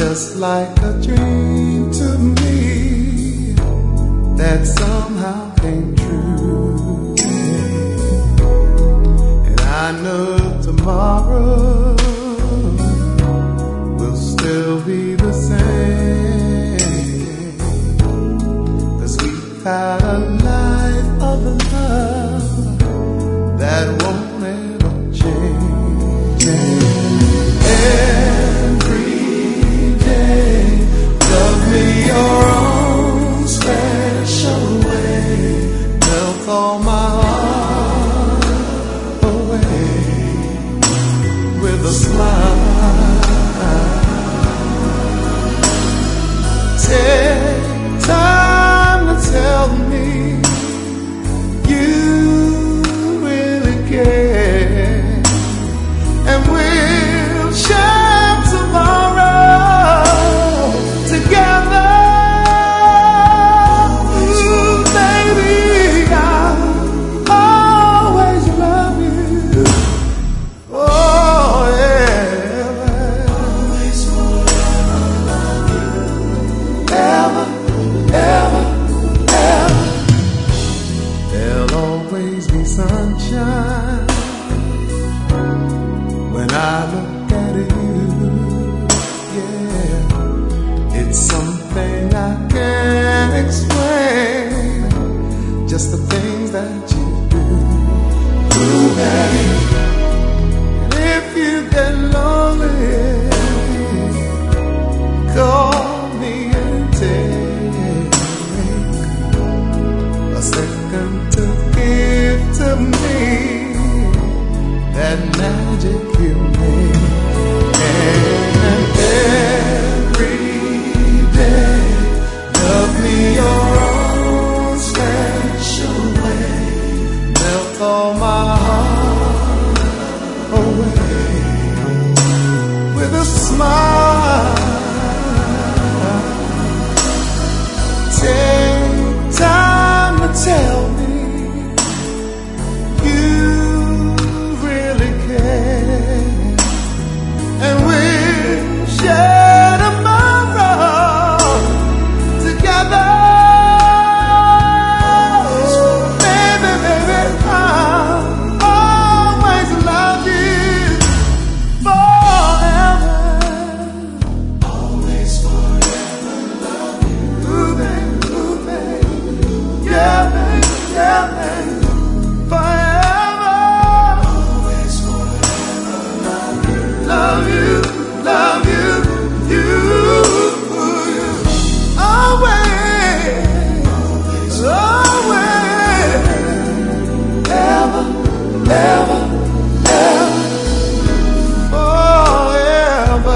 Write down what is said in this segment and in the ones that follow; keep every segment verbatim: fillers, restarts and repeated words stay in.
just like a dream to me that somehow came true. And I know tomorrow will still be the same, 'cause we've had a life of love that won't ever change. Every day, love me your own special way, melt all my heart away with a smile. Take time to tell me you really care, and we'll share tomorrow together. Ooh, baby, I'll always love you. Oh, yeah. Always forever love you. Ever, ever, ever. There'll always be sunshine when I look at you. Yeah, it's something I can't explain, just the things that you do. Ooh, babe. And if you get lonely, call me and take a second to give to me that magic you made. And every day, love me your own special way, melt all my heart away with a smile. Take time to tell me you really care, and we'll share tomorrow together. Baby, baby, I'll always love you forever. Always forever love you. Ooh, baby, ooh, baby. Yeah, baby, yeah, baby. Forever. Always forever love you. Love you, love you, you, you. Always, always, ever, ever, ever, forever.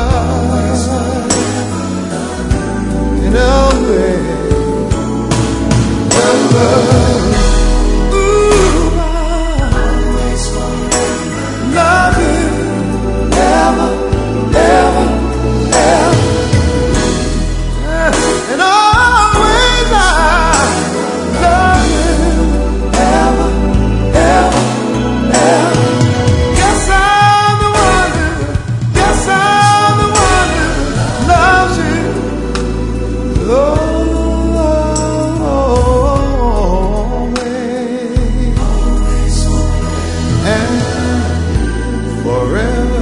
And always, ever. Ooh, always forever. Love you, ever, ever, ever. And always I love you, ever, ever, ever. Yes, I'm the one who, yes, I'm the one who loves you. Always, and forever.